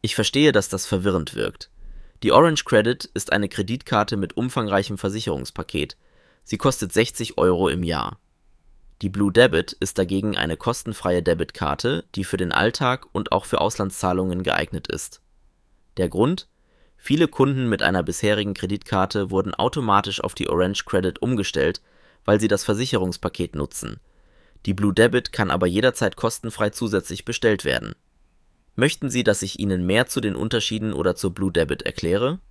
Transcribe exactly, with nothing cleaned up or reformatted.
Ich verstehe, dass das verwirrend wirkt. Die Orange Credit ist eine Kreditkarte mit umfangreichem Versicherungspaket. Sie kostet sechzig Euro im Jahr. Die Blue Debit ist dagegen eine kostenfreie Debitkarte, die für den Alltag und auch für Auslandszahlungen geeignet ist. Der Grund? Viele Kunden mit einer bisherigen Kreditkarte wurden automatisch auf die Orange Credit umgestellt, weil sie das Versicherungspaket nutzen. Die Blue Debit kann aber jederzeit kostenfrei zusätzlich bestellt werden. Möchten Sie, dass ich Ihnen mehr zu den Unterschieden oder zur Blue Debit erkläre?